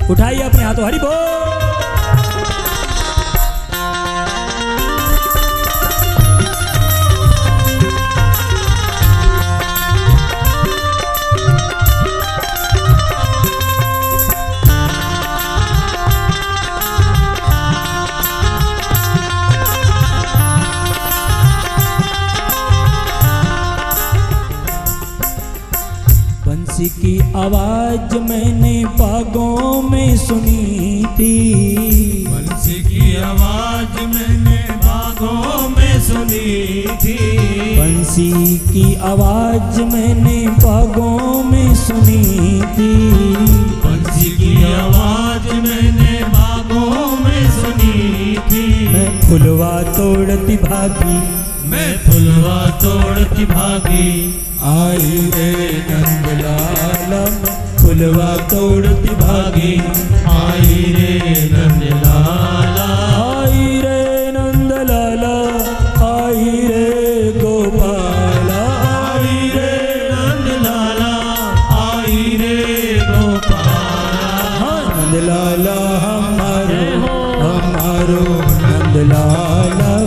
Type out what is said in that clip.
उठाइए अपने हाथों, हरि बोल। बंसी की आवाज मैंने बागों में सुनी थी, बंसी की आवाज मैंने बागों में सुनी थी, बंसी की आवाज मैंने बागों में सुनी थी, बंसी की आवाज मैंने बागों में सुनी थी। मैं फुलवा तोड़ती भागी, मैं फुलवा तोड़ती भागी, आई रे नंदलाला, फुलवा तोड़ती भागी, आई रे नंदलाला, आई रे नंदलाला, आई रे गोपाला, आई रे नंदलाला, आई रे गोपाला। नंदलाला हमारो, हमारो नंदलाला